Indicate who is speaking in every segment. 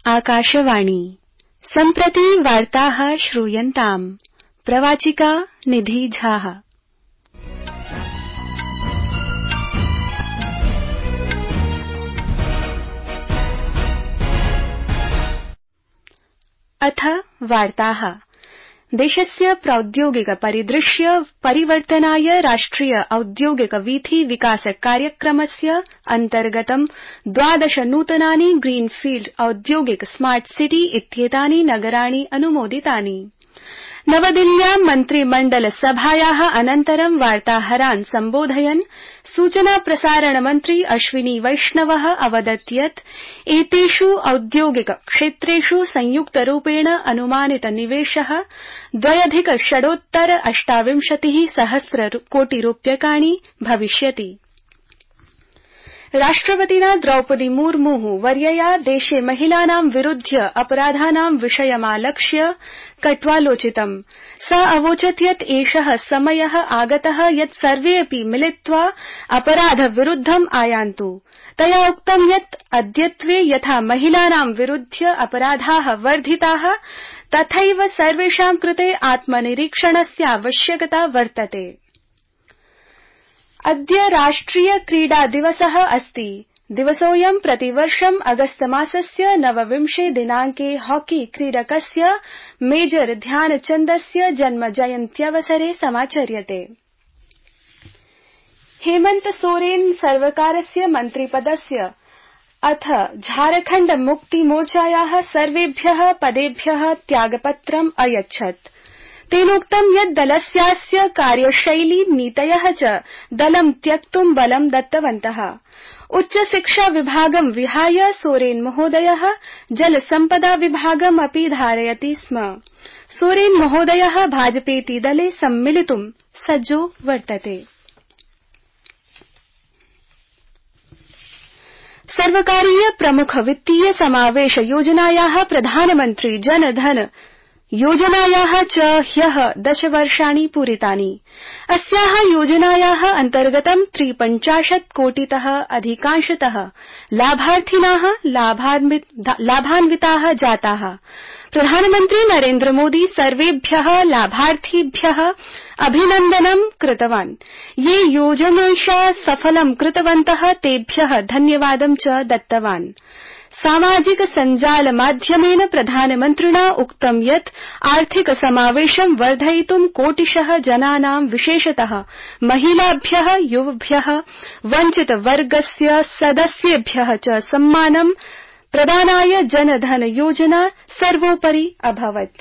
Speaker 1: आकाशवाणी सम्प्रति वार्ताः श्रूयन्ताम्। प्रवाचिका निधि झा। अथ वार्ताः। देशस्य प्रौद्योगिक परिदृश्य परिवर्तनाय राष्ट्रिय औद्योगिक वीथि विकास कार्यक्रमस्य अन्तर्गतं 12 नूतनानि ग्रीनफील्ड औद्योगिक स्मार्ट सिटी इत्येतानि नगराणि अनुमोदितानि। नवदिल्ल्यां मन्त्रिमण्डल सभायाः अनन्तरं वार्ताहरान् सम्बोधयन् सूचना प्रसारण मन्त्री अश्विनी वैष्णवः अवदत् यत् एतेषु औद्योगिक क्षेत्रेषु संयुक्तरूपेण अनुमानित निवेशः 2,628 सहस्र कोटि रूप्यकाणि भविष्यति। राष्ट्रपतिना द्रौपदी मुर्मुः वर्यया देशे महिलानां विरुध्य अपराधानां विषयमालक्ष्य कट्वालोचितम्। सा अवोचत् यत् एषः समयः आगतः यत् सर्वेऽपि मिलित्वा अपराध विरुद्धम् आयान्तु। तया उक्तं यत् अद्यत्वे यथा महिलानां विरुध्य अपराधाः वर्धिताः तथैव सर्वेषां कृते आत्मनिरीक्षणस्यावश्यकता वर्तते। अद्य राष्ट्रिय क्रीडा दिवसः अस्ति। दिवसोऽयं प्रतिवर्षम् अगस्त मासस्य 29 दिनाङ्के हॉकी क्रीडकस्य मेजर ध्यानचन्दस्य जन्म जयन्त्यवसरे समाचर्यते। हेमन्त सोरेन सर्वकारस्य मन्त्रिपदस्य अथ झारखण्ड मुक्ति मोर्चायाः सर्वेभ्यः पदेभ्यः त्यागपत्रम् अयच्छत्। तेनोक्तं यत् दलस्यास्य कार्यशैली नीतयः च दलं त्यक्तुं बलं दत्तवन्तः। उच्च शिक्षा विभागं विहाय सोरेन महोदयः जल सम्पदा विभागम् अपि धारयति स्म। सोरेन महोदयः भाजपेति दले सम्मिलितुं सज्जो वर्तते। सर्वकारीय प्रमुख वित्तीय समावेश योजनायाः प्रधानमन्त्री जन धन योजनायाः च ह्यः 10 वर्षाणि पूरितानि। अस्याः योजनायाः अन्तर्गतं 53 कोटितः अधिकांशतः लाभार्थिनः लाभान्विताः जाताः। प्रधानमन्त्री नरेन्द्र मोदी सर्वेभ्यः लाभार्थिभ्यः अभिनन्दनं कृतवान्। ये योजनेषा सफलं कृतवन्तः तेभ्यः धन्यवादं च दत्तवान्। सामाजिक सञ्जाल माध्यमेन प्रधानमन्त्रिणा उक्तं यत् आर्थिक समावेशं वर्धयितुं कोटिशः जनानां विशेषतः महिलाभ्यः युवभ्यः वञ्चित वर्गस्य सदस्येभ्यः च सम्मानं प्रदानाय जनधन योजना सर्वोपरि अभवत्।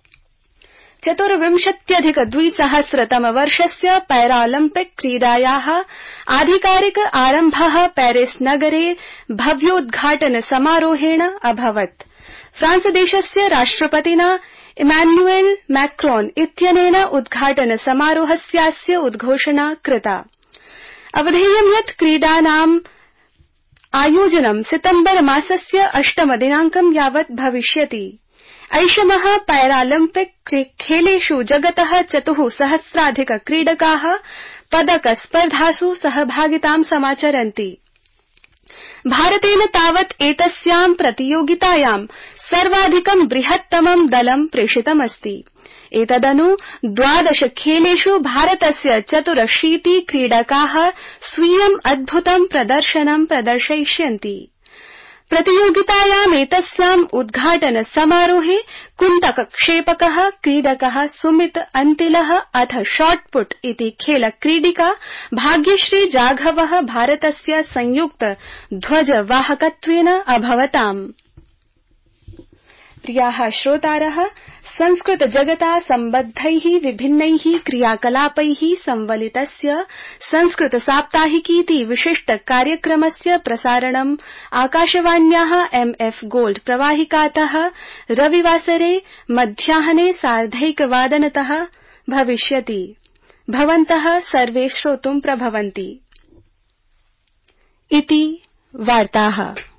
Speaker 1: 24,200 वर्षस्य पैरालम्पिक क्रीडायाः आधिकारिक आरम्भः पेरिस नगरे भव्योद्घाटन समारोहेण अभवत्। फ्रांस देशस्य राष्ट्रपतिना इमैनुअल मैक्रोन इत्यनेन उद्घाटन समारोहस्यास्य उद्घोषणा कृता। अवधेयं यत् क्रीडानाम् आयोजनं सितम्बर मासस्य 8 दिनाङ्कं यावत् भविष्यति। ऐषमः पैरालम्पिक खेलेषु जगतः 4,000 क्रीडकाः पदक स्पर्धासु सहभागितां समाचरन्ति। भारतेन तावत् एतस्यां प्रतियोगितायां सर्वाधिकं बृहत्तमं दलं प्रेषितमस्ति। एतदनु 12 खेलेषु भारतस्य 84 क्रीडकाः स्वीयम् अद्भुतं प्रदर्शनं प्रदर्शयिष्यन्ति। प्रतियोगितायाम् एतस्याम् उद्घाटन समारोहे कुन्तक क्षेपकः क्रीडकः सुमित अन्तिलः अथ शॉटपुट इति खेल क्रीडिका भाग्यश्री जाघवः भारतस्य संयुक्त ध्वजवाहकत्वेन अभवताम्। प्रियाः श्रोतारः, संस्कृत जगता सम्बद्धैः विभिन्नैः क्रियाकलापैः संवलितस्य संस्कृत साप्ताहिकीति विशिष्ट कार्यक्रमस्य प्रसारणम् आकाशवाण्याः एमएफ गोल्ड प्रवाहिकातः रविवासरे मध्याह्ने 1:30 भविष्यति। भवन्तः सर्वे श्रोतुं प्रभवन्ति। इति वार्ताः।